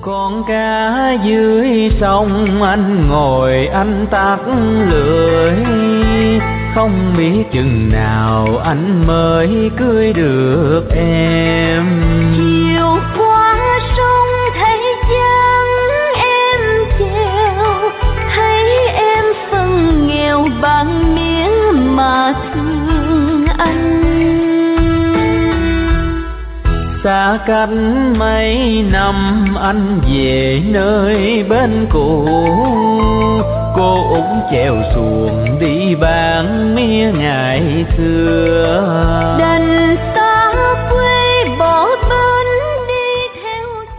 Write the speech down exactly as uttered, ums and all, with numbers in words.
Con cá dưới sông anh ngồi anh tắt lưỡi, không biết chừng nào anh mới cưới được em. Chiều qua sông thấy vắng em chèo, thấy em phân nghèo bằng miếng mà thương anh. Xa cách mấy năm anh về nơi bên cũ, cô Út chèo xuồng đi bán mía ngày xưa. Đành xa